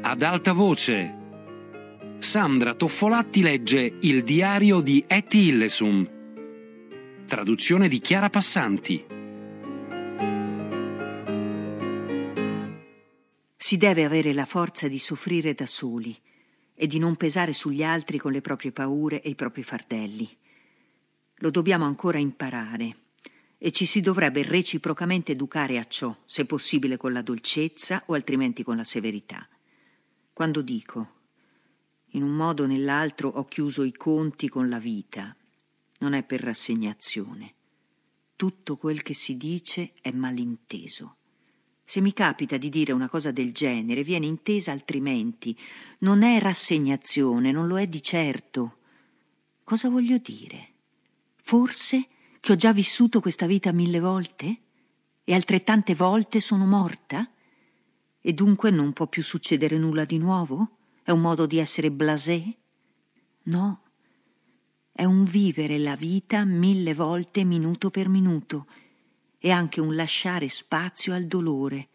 ad alta voce. Sandra Toffolatti legge Il diario di Etty Hillesum. Traduzione di Chiara Passanti. Si deve avere la forza di soffrire da soli e di non pesare sugli altri con le proprie paure e i propri fardelli. Lo dobbiamo ancora imparare e ci si dovrebbe reciprocamente educare a ciò, se possibile con la dolcezza o altrimenti con la severità. Quando dico, in un modo o nell'altro ho chiuso i conti con la vita, non è per rassegnazione. Tutto quel che si dice è malinteso. Se mi capita di dire una cosa del genere, viene intesa altrimenti. Non è rassegnazione, non lo è di certo. Cosa voglio dire? Forse che ho già vissuto questa vita 1000 volte? E altrettante volte sono morta? E dunque non può più succedere nulla di nuovo? È un modo di essere blasé? No, è un vivere la vita 1000 volte minuto per minuto e anche un lasciare spazio al dolore.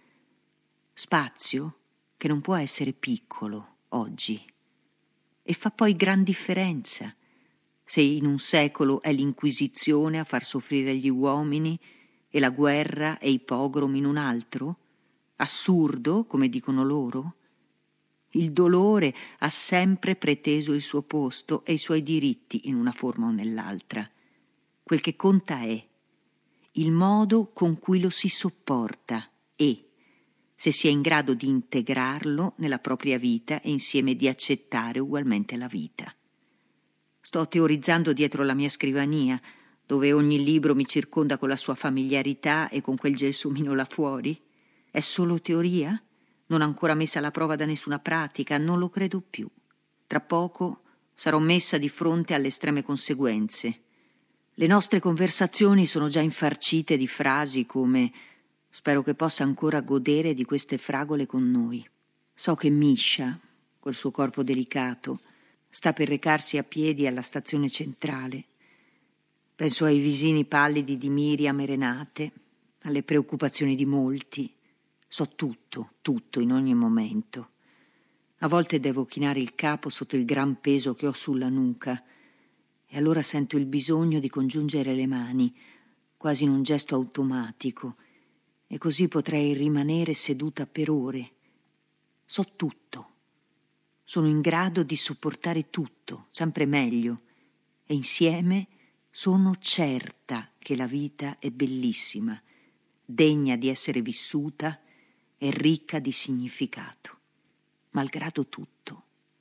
Spazio che non può essere piccolo oggi. E fa poi gran differenza se in un secolo è l'Inquisizione a far soffrire gli uomini e la guerra e i pogrom in un altro? Assurdo, come dicono loro? Il dolore ha sempre preteso il suo posto e i suoi diritti in una forma o nell'altra. Quel che conta è il modo con cui lo si sopporta e se si è in grado di integrarlo nella propria vita e insieme di accettare ugualmente la vita. Sto teorizzando dietro la mia scrivania, dove ogni libro mi circonda con la sua familiarità e con quel gelsomino là fuori? È solo teoria? Non ancora messa alla prova da nessuna pratica? Non lo credo più. Tra poco sarò messa di fronte alle estreme conseguenze. Le nostre conversazioni sono già infarcite di frasi come «Spero che possa ancora godere di queste fragole con noi». So che Miscia, col suo corpo delicato, sta per recarsi a piedi alla stazione centrale. Penso ai visini pallidi di Miriam e Renate, alle preoccupazioni di molti. So tutto in ogni momento. A volte devo chinare il capo sotto il gran peso che ho sulla nuca e allora sento il bisogno di congiungere le mani, quasi in un gesto automatico, e così potrei rimanere seduta per ore. So tutto. Sono in grado di sopportare tutto, sempre meglio, e insieme sono certa che la vita è bellissima, degna di essere vissuta e ricca di significato, malgrado tutto.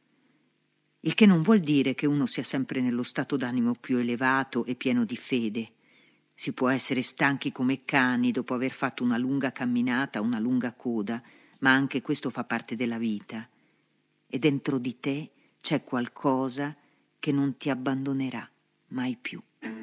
Il che non vuol dire che uno sia sempre nello stato d'animo più elevato e pieno di fede. Si può essere stanchi come cani dopo aver fatto una lunga camminata, una lunga coda, ma anche questo fa parte della vita. E dentro di te c'è qualcosa che non ti abbandonerà mai più.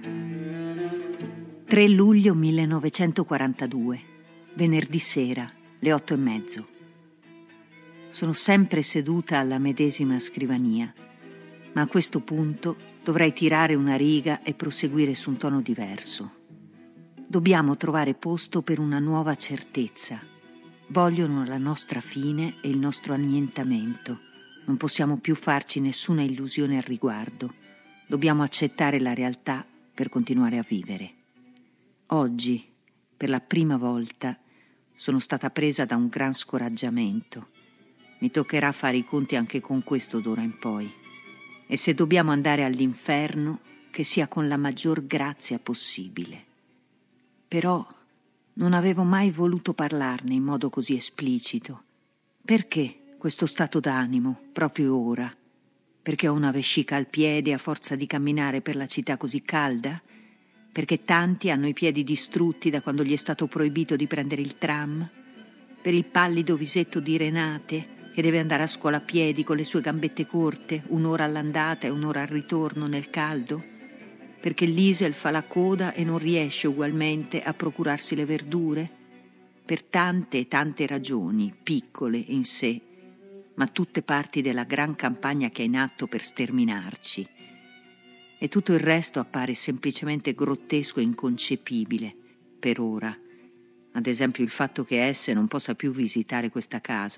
3 luglio 1942, venerdì sera, le 8:30. Sono sempre seduta alla medesima scrivania, ma a questo punto dovrei tirare una riga e proseguire su un tono diverso. Dobbiamo trovare posto per una nuova certezza. Vogliono la nostra fine e il nostro annientamento. Non possiamo più farci nessuna illusione al riguardo. Dobbiamo accettare la realtà per continuare a vivere. Oggi, per la prima volta, sono stata presa da un gran scoraggiamento. Mi toccherà fare i conti anche con questo d'ora in poi. E se dobbiamo andare all'inferno, che sia con la maggior grazia possibile. Però non avevo mai voluto parlarne in modo così esplicito. Perché questo stato d'animo, proprio ora? Perché ho una vescica al piede a forza di camminare per la città così calda? Perché tanti hanno i piedi distrutti da quando gli è stato proibito di prendere il tram? Per il pallido visetto di Renate, che deve andare a scuola a piedi con le sue gambette corte, 1 ora all'andata e 1 ora al ritorno nel caldo? Perché l'Isel fa la coda e non riesce ugualmente a procurarsi le verdure? Per tante e tante ragioni, piccole in sé, ma tutte parti della gran campagna che è in atto per sterminarci. E tutto il resto appare semplicemente grottesco e inconcepibile, per ora. Ad esempio il fatto che S non possa più visitare questa casa,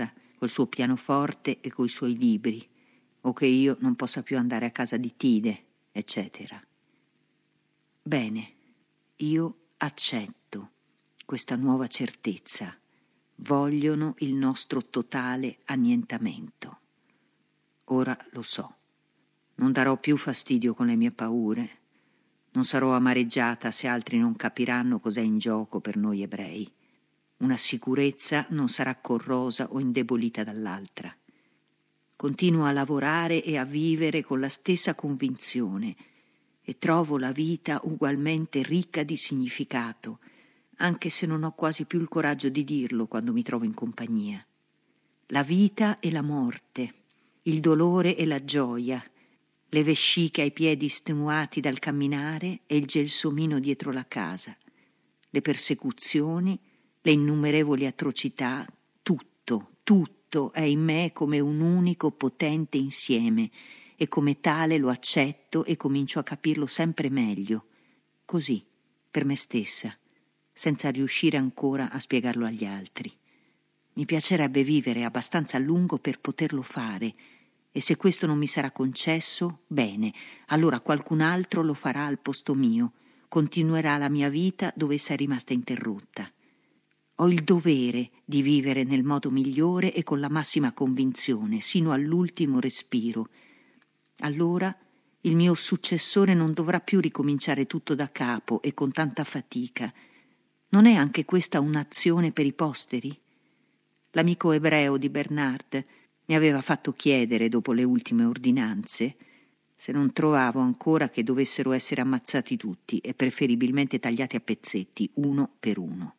col suo pianoforte e coi suoi libri, o che io non possa più andare a casa di Tide, eccetera. Bene, io accetto questa nuova certezza. Vogliono il nostro totale annientamento. Ora lo so. Non darò più fastidio con le mie paure. Non sarò amareggiata se altri non capiranno cos'è in gioco per noi ebrei. Una sicurezza non sarà corrosa o indebolita dall'altra. Continuo a lavorare e a vivere con la stessa convinzione e trovo la vita ugualmente ricca di significato, anche se non ho quasi più il coraggio di dirlo quando mi trovo in compagnia. La vita e la morte, il dolore e la gioia, le vesciche ai piedi estenuati dal camminare e il gelsomino dietro la casa, le persecuzioni, le innumerevoli atrocità, tutto è in me come un unico potente insieme e come tale lo accetto e comincio a capirlo sempre meglio, così, per me stessa, senza riuscire ancora a spiegarlo agli altri. Mi piacerebbe vivere abbastanza a lungo per poterlo fare, e se questo non mi sarà concesso, bene, allora qualcun altro lo farà al posto mio, continuerà la mia vita dove essa è rimasta interrotta. Ho il dovere di vivere nel modo migliore e con la massima convinzione, sino all'ultimo respiro. Allora il mio successore non dovrà più ricominciare tutto da capo e con tanta fatica. Non è anche questa un'azione per i posteri? L'amico ebreo di Bernard mi aveva fatto chiedere, dopo le ultime ordinanze, se non trovavo ancora che dovessero essere ammazzati tutti e preferibilmente tagliati a pezzetti, uno per uno.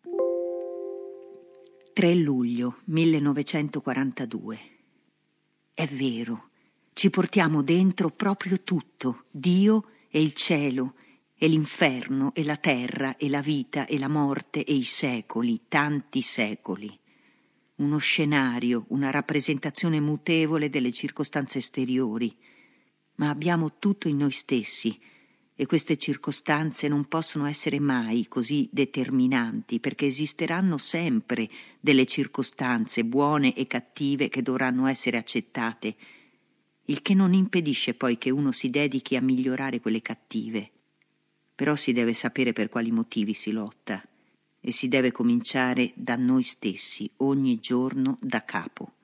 3 luglio 1942. È vero, ci portiamo dentro proprio tutto, Dio e il cielo, e l'inferno e la terra e la vita e la morte e i secoli, tanti secoli. Uno scenario, una rappresentazione mutevole delle circostanze esteriori, ma abbiamo tutto in noi stessi e queste circostanze non possono essere mai così determinanti perché esisteranno sempre delle circostanze buone e cattive che dovranno essere accettate, il che non impedisce poi che uno si dedichi a migliorare quelle cattive. Però si deve sapere per quali motivi si lotta e si deve cominciare da noi stessi, ogni giorno da capo.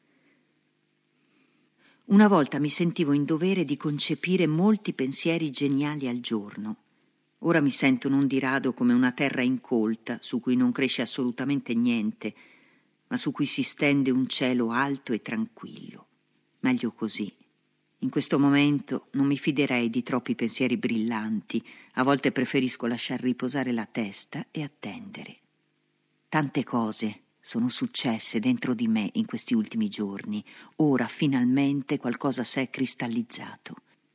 Una volta mi sentivo in dovere di concepire molti pensieri geniali al giorno. Ora mi sento non di rado come una terra incolta su cui non cresce assolutamente niente, ma su cui si stende un cielo alto e tranquillo. Meglio così. In questo momento non mi fiderei di troppi pensieri brillanti, a volte preferisco lasciar riposare la testa e attendere. Tante cose sono successe dentro di me in questi ultimi giorni. Ora finalmente qualcosa si è cristallizzato.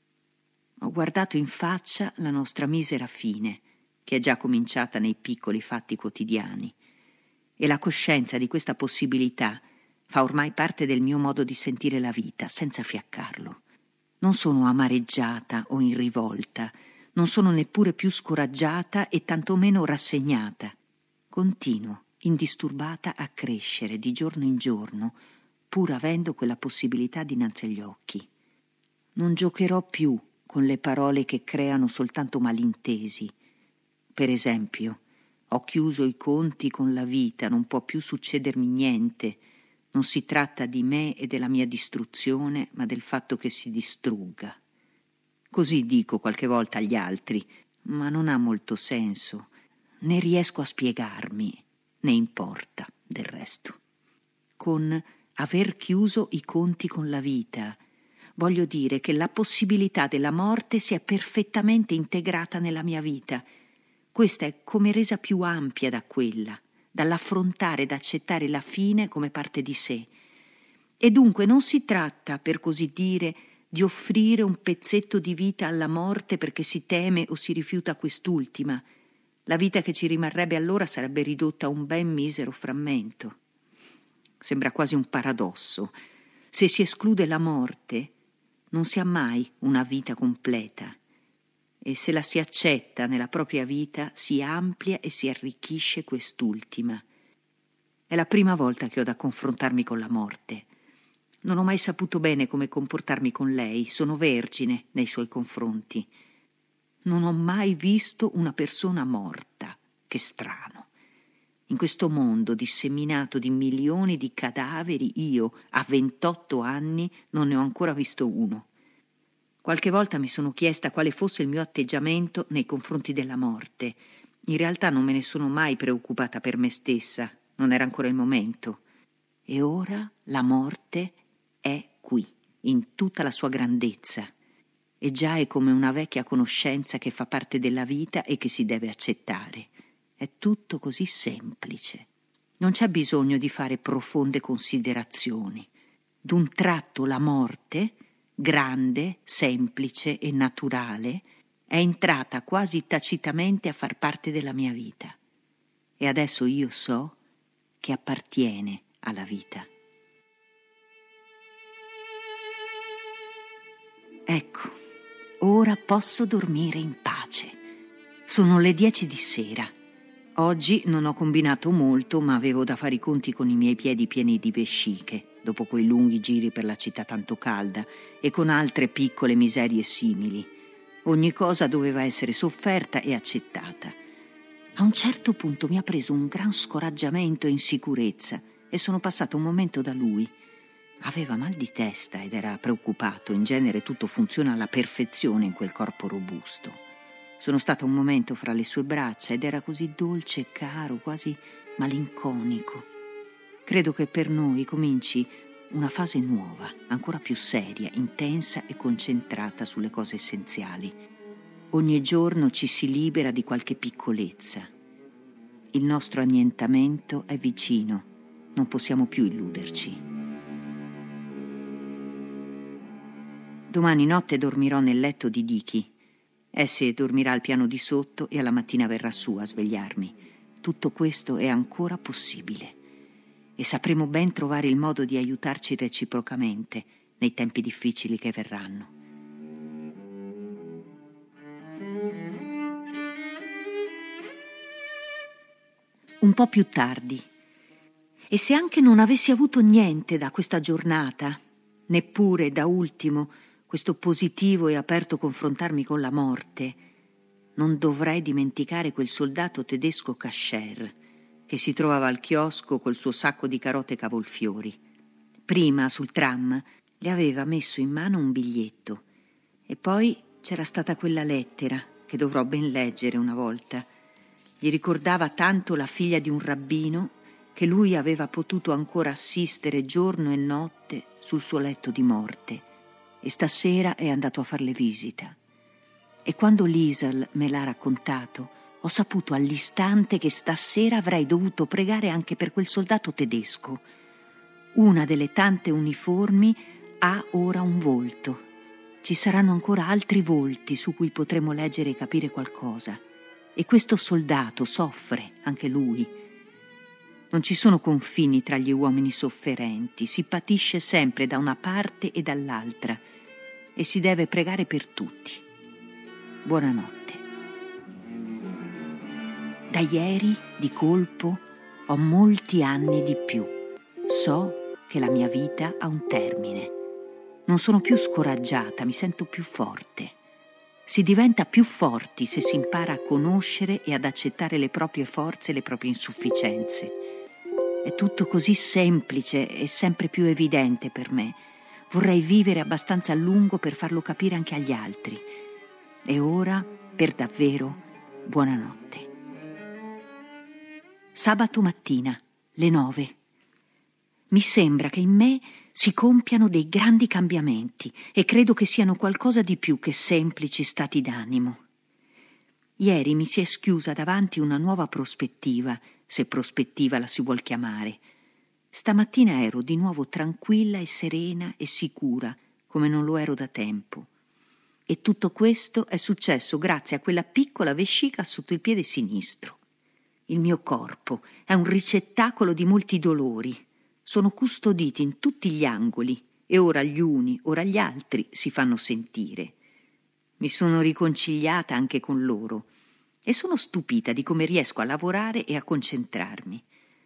Ho guardato in faccia la nostra misera fine, che è già cominciata nei piccoli fatti quotidiani, e la coscienza di questa possibilità fa ormai parte del mio modo di sentire la vita, senza fiaccarlo. Non sono amareggiata o in rivolta, non sono neppure più scoraggiata e tantomeno rassegnata. Continuo, indisturbata, a crescere di giorno in giorno, pur avendo quella possibilità dinanzi agli occhi. Non giocherò più con le parole che creano soltanto malintesi. Per esempio, ho chiuso i conti con la vita, non può più succedermi niente. Non si tratta di me e della mia distruzione, ma del fatto che si distrugga. Così dico qualche volta agli altri, ma non ha molto senso. Ne riesco a spiegarmi, ne importa del resto. Con aver chiuso i conti con la vita, voglio dire che la possibilità della morte si è perfettamente integrata nella mia vita. Questa è come resa più ampia da quella, dall'affrontare ed accettare la fine come parte di sé. E dunque non si tratta, per così dire, di offrire un pezzetto di vita alla morte perché si teme o si rifiuta quest'ultima. La vita che ci rimarrebbe allora sarebbe ridotta a un ben misero frammento. Sembra quasi un paradosso. Se si esclude la morte, non si ha mai una vita completa. E se la si accetta nella propria vita, si amplia e si arricchisce quest'ultima. È la prima volta che ho da confrontarmi con la morte. Non ho mai saputo bene come comportarmi con lei, sono vergine nei suoi confronti. Non ho mai visto una persona morta. Che strano. In questo mondo disseminato di milioni di cadaveri, io, a 28 anni, non ne ho ancora visto uno. Qualche volta mi sono chiesta quale fosse il mio atteggiamento nei confronti della morte. In realtà non me ne sono mai preoccupata per me stessa, non era ancora il momento. E ora la morte è qui, in tutta la sua grandezza. E già è come una vecchia conoscenza che fa parte della vita e che si deve accettare. È tutto così semplice. Non c'è bisogno di fare profonde considerazioni. D'un tratto la morte, grande, semplice e naturale, è entrata quasi tacitamente a far parte della mia vita. E adesso io so che appartiene alla vita. Ecco, ora posso dormire in pace. Sono le 10 di sera. Oggi non ho combinato molto, ma avevo da fare i conti con i miei piedi pieni di vesciche, dopo quei lunghi giri per la città tanto calda, e con altre piccole miserie simili. Ogni cosa doveva essere sofferta e accettata. A un certo punto mi ha preso un gran scoraggiamento e insicurezza e sono passato un momento da lui. Aveva mal di testa ed era preoccupato. In genere tutto funziona alla perfezione in quel corpo robusto. Sono stata un momento fra le sue braccia ed era così dolce e caro, quasi malinconico. Credo che per noi cominci una fase nuova, ancora più seria, intensa e concentrata sulle cose essenziali. Ogni giorno ci si libera di qualche piccolezza. Il nostro annientamento è vicino, non possiamo più illuderci. Domani notte dormirò nel letto di Dicky. Essie dormirà al piano di sotto e alla mattina verrà su a svegliarmi. Tutto questo è ancora possibile e sapremo ben trovare il modo di aiutarci reciprocamente nei tempi difficili che verranno. Un po' più tardi. E se anche non avessi avuto niente da questa giornata, neppure da ultimo questo positivo e aperto confrontarmi con la morte, non dovrei dimenticare quel soldato tedesco Kasher che si trovava al chiosco col suo sacco di carote cavolfiori. Prima, sul tram, le aveva messo in mano un biglietto e poi c'era stata quella lettera che dovrò ben leggere una volta. Gli ricordava tanto la figlia di un rabbino che lui aveva potuto ancora assistere giorno e notte sul suo letto di morte. E stasera è andato a farle visita. E quando Liesl me l'ha raccontato, ho saputo all'istante che stasera avrei dovuto pregare anche per quel soldato tedesco. Una delle tante uniformi ha ora un volto. Ci saranno ancora altri volti su cui potremo leggere e capire qualcosa. E questo soldato soffre, anche lui. Non ci sono confini tra gli uomini sofferenti, si patisce sempre da una parte e dall'altra e si deve pregare per tutti. Buonanotte. Da ieri, di colpo, ho molti anni di più. So che la mia vita ha un termine. Non sono più scoraggiata, mi sento più forte. Si diventa più forti se si impara a conoscere e ad accettare le proprie forze e le proprie insufficienze. È tutto così semplice e sempre più evidente per me. Vorrei vivere abbastanza a lungo per farlo capire anche agli altri. E ora, per davvero, buonanotte. Sabato mattina, le 9. Mi sembra che in me si compiano dei grandi cambiamenti e credo che siano qualcosa di più che semplici stati d'animo. Ieri mi si è schiusa davanti una nuova prospettiva, se prospettiva la si vuol chiamare. Stamattina ero di nuovo tranquilla e serena e sicura, come non lo ero da tempo. E tutto questo è successo grazie a quella piccola vescica sotto il piede sinistro. Il mio corpo è un ricettacolo di molti dolori. Sono custoditi in tutti gli angoli e ora gli uni, ora gli altri si fanno sentire. Mi sono riconciliata anche con loro e sono stupita di come riesco a lavorare e a concentrarmi.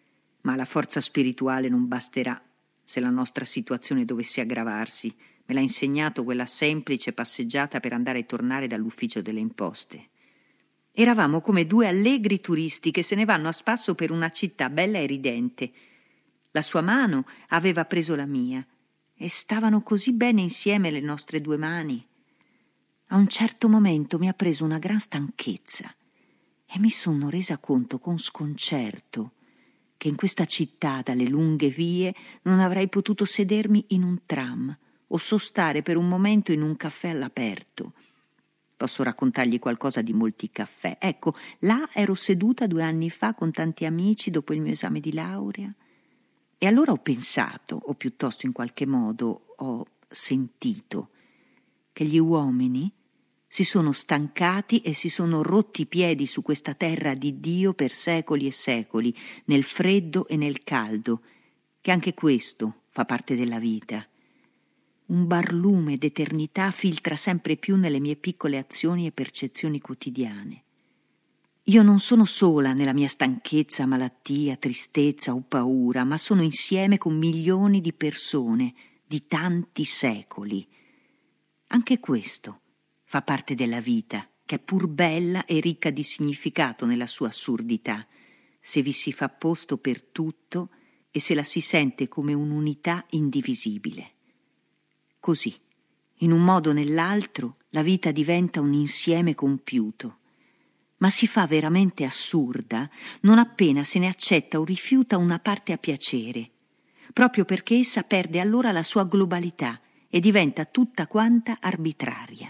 Ma la forza spirituale non basterà se la nostra situazione dovesse aggravarsi. Me l'ha insegnato quella semplice passeggiata per andare e tornare dall'ufficio delle imposte. Eravamo come due allegri turisti che se ne vanno a spasso per una città bella e ridente. La sua mano aveva preso la mia e stavano così bene insieme le nostre due mani. A un certo momento mi ha preso una gran stanchezza e mi sono resa conto con sconcerto che in questa città dalle lunghe vie non avrei potuto sedermi in un tram o sostare per un momento in un caffè all'aperto. Posso raccontargli qualcosa di molti caffè. Ecco, là ero seduta 2 anni fa con tanti amici dopo il mio esame di laurea e allora ho pensato, o piuttosto in qualche modo ho sentito, che gli uomini si sono stancati e si sono rotti i piedi su questa terra di Dio per secoli e secoli, nel freddo e nel caldo, che anche questo fa parte della vita. Un barlume d'eternità filtra sempre più nelle mie piccole azioni e percezioni quotidiane. Io non sono sola nella mia stanchezza, malattia, tristezza o paura, ma sono insieme con milioni di persone di tanti secoli. Anche questo fa parte della vita, che è pur bella e ricca di significato nella sua assurdità, se vi si fa posto per tutto e se la si sente come un'unità indivisibile. Così, in un modo o nell'altro, la vita diventa un insieme compiuto, ma si fa veramente assurda non appena se ne accetta o rifiuta una parte a piacere, proprio perché essa perde allora la sua globalità e diventa tutta quanta arbitraria.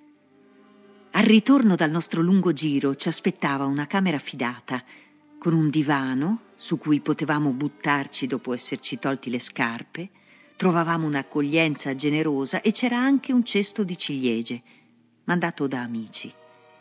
Al ritorno dal nostro lungo giro ci aspettava una camera fidata, con un divano su cui potevamo buttarci dopo esserci tolti le scarpe. Trovavamo un'accoglienza generosa e c'era anche un cesto di ciliegie, mandato da amici.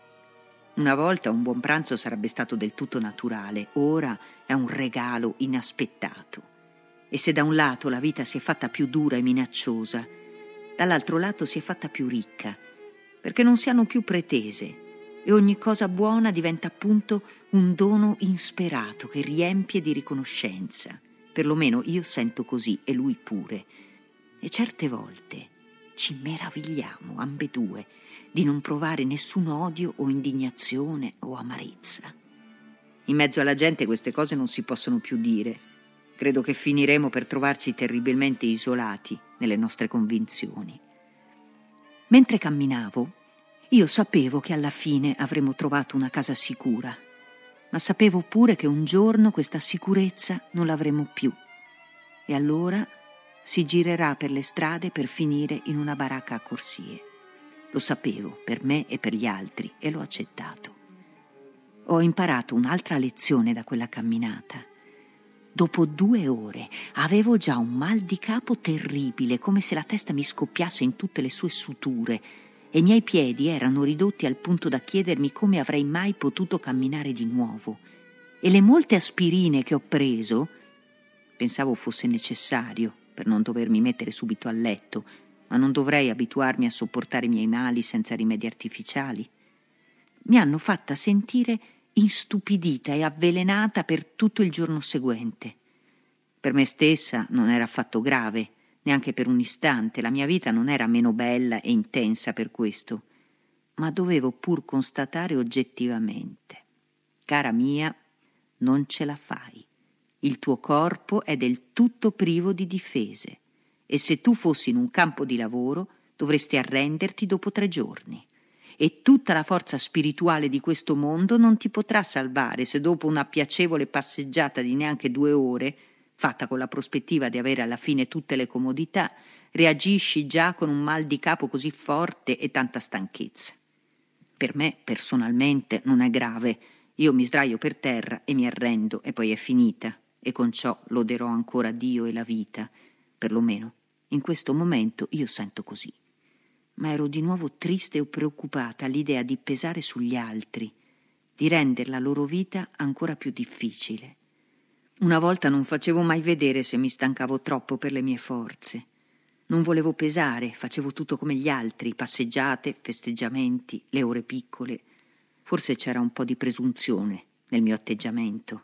Una volta un buon pranzo sarebbe stato del tutto naturale, ora è un regalo inaspettato. E se da un lato la vita si è fatta più dura e minacciosa, dall'altro lato si è fatta più ricca, perché non si hanno più pretese e ogni cosa buona diventa appunto un dono insperato che riempie di riconoscenza. Perlomeno io sento così e lui pure. E certe volte ci meravigliamo ambedue di non provare nessun odio o indignazione o amarezza. In mezzo alla gente queste cose non si possono più dire. Credo che finiremo per trovarci terribilmente isolati nelle nostre convinzioni. Mentre camminavo, io sapevo che alla fine avremmo trovato una casa sicura, ma sapevo pure che un giorno questa sicurezza non l'avremo più e allora si girerà per le strade per finire in una baracca a corsie. Lo sapevo per me e per gli altri e l'ho accettato. Ho imparato un'altra lezione da quella camminata. Dopo 2 ore avevo già un mal di capo terribile, come se la testa mi scoppiasse in tutte le sue suture e i miei piedi erano ridotti al punto da chiedermi come avrei mai potuto camminare di nuovo. E le molte aspirine che ho preso, pensavo fosse necessario per non dovermi mettere subito a letto, ma non dovrei abituarmi a sopportare i miei mali senza rimedi artificiali, mi hanno fatta sentire instupidita e avvelenata per tutto il giorno seguente. Per me stessa non era affatto grave, neanche per un istante, la mia vita non era meno bella e intensa per questo, ma dovevo pur constatare oggettivamente: cara mia, non ce la fai. Il tuo corpo è del tutto privo di difese e se tu fossi in un campo di lavoro dovresti arrenderti dopo 3 giorni. E tutta la forza spirituale di questo mondo non ti potrà salvare se dopo una piacevole passeggiata di neanche 2 ore, fatta con la prospettiva di avere alla fine tutte le comodità, reagisci già con un mal di capo così forte e tanta stanchezza. Per me, personalmente, non è grave. Io mi sdraio per terra e mi arrendo e poi è finita, e con ciò loderò ancora Dio e la vita. Perlomeno, in questo momento io sento così. Ma ero di nuovo triste o preoccupata all'idea di pesare sugli altri, di rendere la loro vita ancora più difficile. Una volta non facevo mai vedere se mi stancavo troppo per le mie forze. Non volevo pesare, facevo tutto come gli altri, passeggiate, festeggiamenti, le ore piccole. Forse c'era un po' di presunzione nel mio atteggiamento.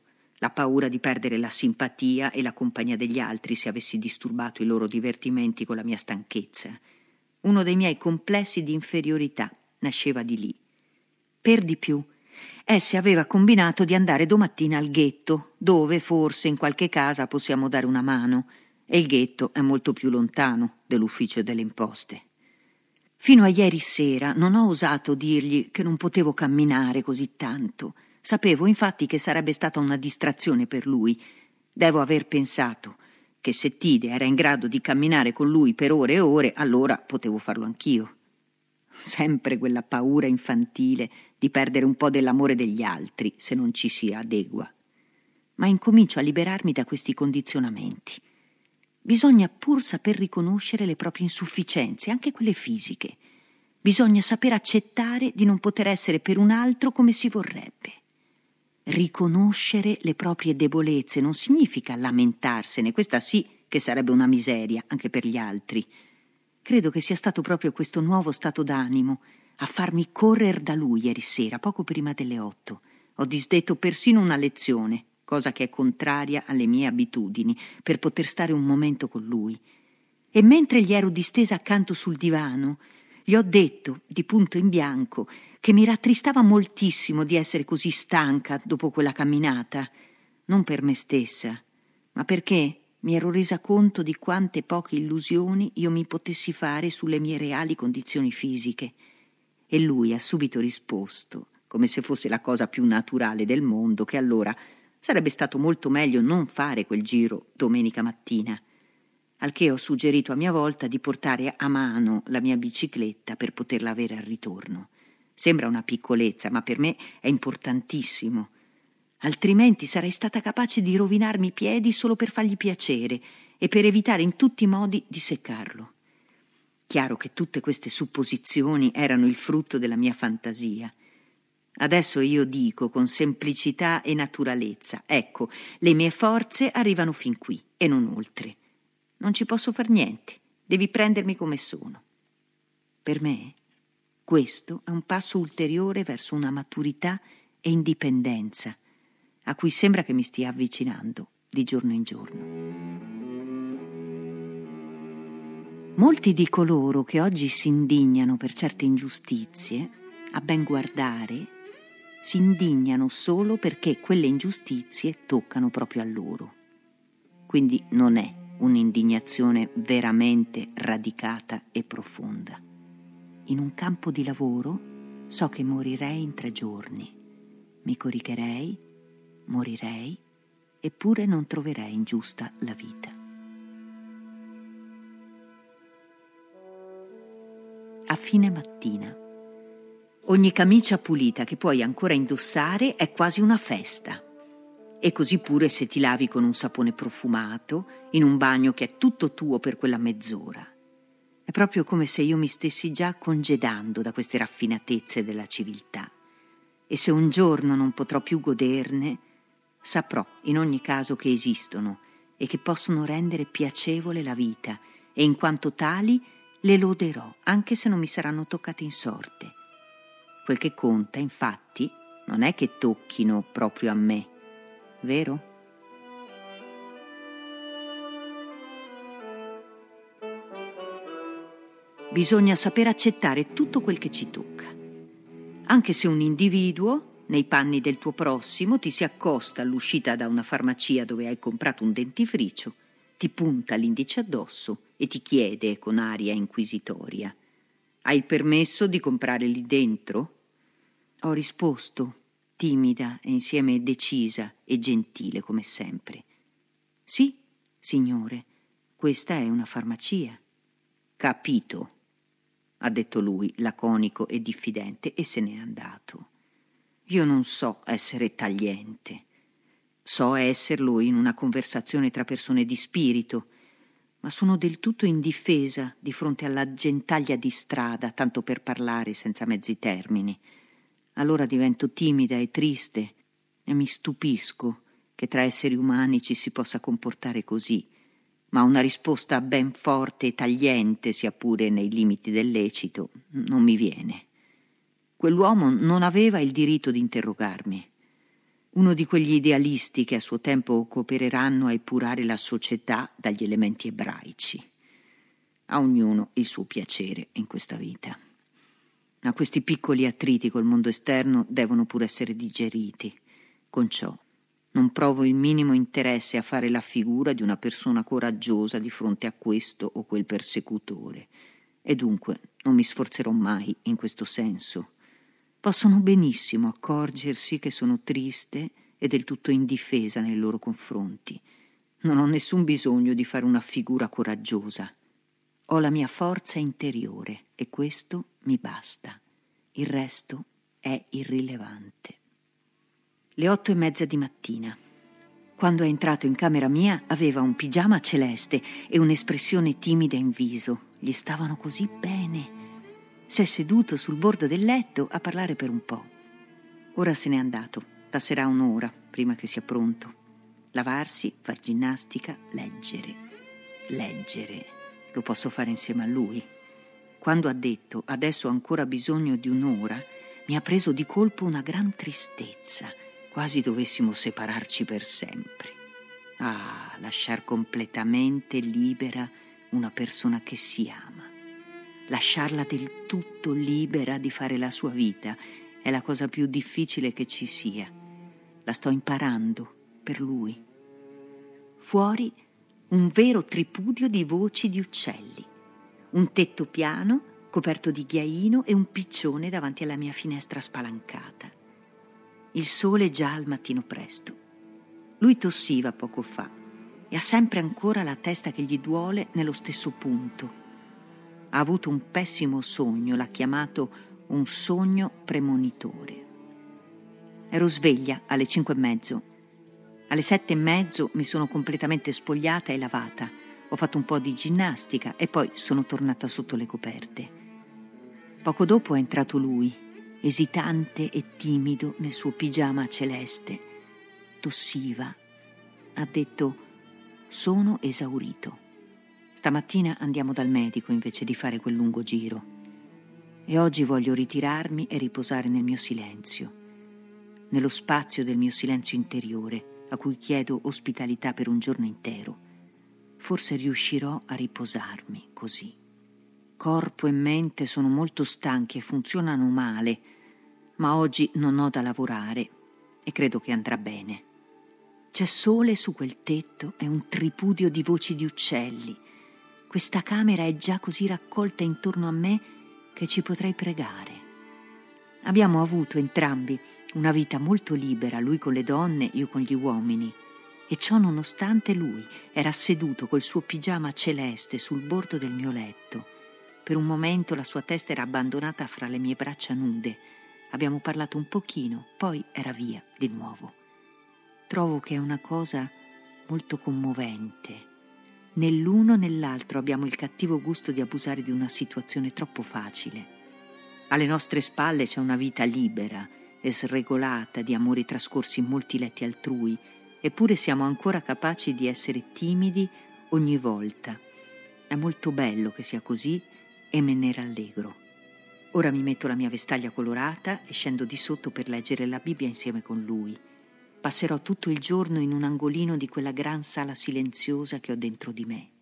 la paura di perdere la simpatia e la compagnia degli altri se avessi disturbato i loro divertimenti con la mia stanchezza. Uno dei miei complessi di inferiorità nasceva di lì. Per di più, Essi aveva combinato di andare domattina al ghetto, dove forse in qualche casa possiamo dare una mano, e il ghetto è molto più lontano dell'ufficio delle imposte. Fino a ieri sera non ho osato dirgli che non potevo camminare così tanto. Sapevo infatti che sarebbe stata una distrazione per lui. Devo aver pensato che se Tide era in grado di camminare con lui per ore e ore, allora potevo farlo anch'io. Sempre quella paura infantile di perdere un po' dell'amore degli altri se non ci si adegua. Ma incomincio a liberarmi da questi condizionamenti. Bisogna pur saper riconoscere le proprie insufficienze, anche quelle fisiche. Bisogna saper accettare di non poter essere per un altro come si vorrebbe. Riconoscere le proprie debolezze non significa lamentarsene, questa sì che sarebbe una miseria anche per gli altri. Credo che sia stato proprio questo nuovo stato d'animo a farmi correre da lui ieri sera, poco prima delle 8. Ho disdetto persino una lezione, cosa che è contraria alle mie abitudini, per poter stare un momento con lui. E mentre gli ero distesa accanto sul divano, gli ho detto, di punto in bianco, che mi rattristava moltissimo di essere così stanca dopo quella camminata, non per me stessa, ma perché mi ero resa conto di quante poche illusioni io mi potessi fare sulle mie reali condizioni fisiche. E lui ha subito risposto, come se fosse la cosa più naturale del mondo, che allora sarebbe stato molto meglio non fare quel giro domenica mattina. Al che ho suggerito a mia volta di portare a mano la mia bicicletta per poterla avere al ritorno. Sembra una piccolezza, ma per me è importantissimo. Altrimenti sarei stata capace di rovinarmi i piedi solo per fargli piacere e per evitare in tutti i modi di seccarlo. Chiaro che tutte queste supposizioni erano il frutto della mia fantasia. Adesso io dico con semplicità e naturalezza: ecco, le mie forze arrivano fin qui e non oltre. Non ci posso far niente, devi prendermi come sono. Per me questo è un passo ulteriore verso una maturità e indipendenza a cui sembra che mi stia avvicinando di giorno in giorno. Molti di coloro che oggi si indignano per certe ingiustizie, a ben guardare, si indignano solo perché quelle ingiustizie toccano proprio a loro. Quindi non è un'indignazione veramente radicata e profonda. In un campo di lavoro so che morirei in 3 giorni. Mi coricherei, morirei, eppure non troverei ingiusta la vita. A fine mattina. Ogni camicia pulita che puoi ancora indossare è quasi una festa. E così pure se ti lavi con un sapone profumato, in un bagno che è tutto tuo per quella mezz'ora. È proprio come se io mi stessi già congedando da queste raffinatezze della civiltà. E se un giorno non potrò più goderne, saprò in ogni caso che esistono e che possono rendere piacevole la vita, e in quanto tali le loderò, anche se non mi saranno toccate in sorte. Quel che conta, infatti, non è che tocchino proprio a me, vero? Bisogna saper accettare tutto quel che ci tocca. Anche se un individuo, nei panni del tuo prossimo, ti si accosta all'uscita da una farmacia dove hai comprato un dentifricio, ti punta l'indice addosso e ti chiede con aria inquisitoria: hai il permesso di comprare lì dentro? Ho risposto, timida e insieme decisa e gentile come sempre: sì, signore, questa è una farmacia. Capito, ha detto lui, laconico e diffidente, e se n'è andato. Io non so essere tagliente. So esserlo in una conversazione tra persone di spirito, ma sono del tutto indifesa di fronte alla gentaglia di strada, tanto per parlare senza mezzi termini. Allora divento timida e triste e mi stupisco che tra esseri umani ci si possa comportare così, ma una risposta ben forte e tagliente, sia pure nei limiti del lecito, non mi viene. Quell'uomo non aveva il diritto di interrogarmi. Uno di quegli idealisti che a suo tempo coopereranno a epurare la società dagli elementi ebraici. A ognuno il suo piacere in questa vita. Ma questi piccoli attriti col mondo esterno devono pure essere digeriti. Con ciò non provo il minimo interesse a fare la figura di una persona coraggiosa di fronte a questo o quel persecutore, e dunque non mi sforzerò mai in questo senso. Possono benissimo accorgersi che sono triste e del tutto indifesa nei loro confronti. Non ho nessun bisogno di fare una figura coraggiosa. Ho la mia forza interiore e questo mi basta. Il resto è irrilevante. Le 8:30 di mattina. Quando è entrato in camera mia aveva un pigiama celeste e un'espressione timida in viso. Gli stavano così bene. S'è seduto sul bordo del letto a parlare per un po'. Ora se n'è andato. Passerà un'ora prima che sia pronto. Lavarsi, far ginnastica, leggere. Leggere. Lo posso fare insieme a lui. Quando ha detto adesso ho ancora bisogno di un'ora, mi ha preso di colpo una gran tristezza, quasi dovessimo separarci per sempre. Ah, lasciar completamente libera una persona che si ama. Lasciarla del tutto libera di fare la sua vita è la cosa più difficile che ci sia. La sto imparando per lui. Fuori un vero tripudio di voci di uccelli, un tetto piano coperto di ghiaino e un piccione davanti alla mia finestra spalancata. Il sole già al mattino presto. Lui tossiva poco fa e ha sempre ancora la testa che gli duole nello stesso punto. Ha avuto un pessimo sogno, l'ha chiamato un sogno premonitore. Ero sveglia alle 5:30. Alle 7:30 mi sono completamente spogliata e lavata. Ho fatto un po' di ginnastica e poi sono tornata sotto le coperte. Poco dopo è entrato lui, esitante e timido nel suo pigiama celeste. Tossiva. Ha detto: sono esaurito. Stamattina andiamo dal medico invece di fare quel lungo giro. E oggi voglio ritirarmi e riposare nel mio silenzio, nello spazio del mio silenzio interiore, a cui chiedo ospitalità per un giorno intero. Forse riuscirò a riposarmi così. Corpo e mente sono molto stanchi e funzionano male, ma oggi non ho da lavorare e credo che andrà bene. C'è sole su quel tetto e un tripudio di voci di uccelli. Questa camera è già così raccolta intorno a me che ci potrei pregare. Abbiamo avuto entrambi una vita molto libera, lui con le donne, io con gli uomini. E ciò nonostante lui era seduto col suo pigiama celeste sul bordo del mio letto. Per un momento la sua testa era abbandonata fra le mie braccia nude. Abbiamo parlato un pochino, poi era via di nuovo. Trovo che è una cosa molto commovente. Né l'uno né l'altro abbiamo il cattivo gusto di abusare di una situazione troppo facile. Alle nostre spalle c'è una vita libera e sregolata di amori trascorsi in molti letti altrui, eppure siamo ancora capaci di essere timidi ogni volta. È molto bello che sia così e me ne rallegro. Ora mi metto la mia vestaglia colorata e scendo di sotto per leggere la Bibbia insieme con lui. Passerò tutto il giorno in un angolino di quella gran sala silenziosa che ho dentro di me.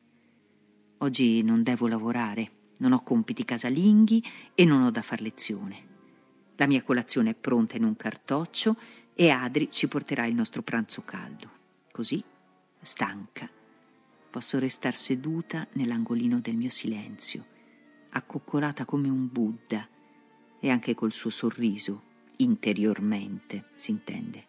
Oggi non devo lavorare, non ho compiti casalinghi e non ho da far lezione. La mia colazione è pronta in un cartoccio e Adri ci porterà il nostro pranzo caldo. Così, stanca, posso restar seduta nell'angolino del mio silenzio, accoccolata come un Buddha e anche col suo sorriso, interiormente, si intende.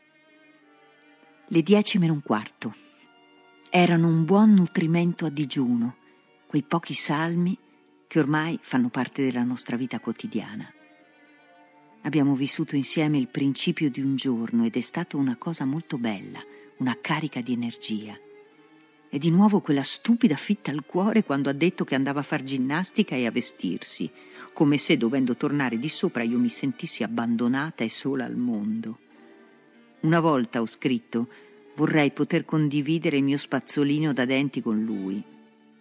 Le 10:45. Erano un buon nutrimento a digiuno, quei pochi salmi che ormai fanno parte della nostra vita quotidiana. Abbiamo vissuto insieme il principio di un giorno ed è stata una cosa molto bella, una carica di energia. E di nuovo quella stupida fitta al cuore quando ha detto che andava a far ginnastica e a vestirsi, come se dovendo tornare di sopra io mi sentissi abbandonata e sola al mondo. Una volta ho scritto: vorrei poter condividere il mio spazzolino da denti con lui.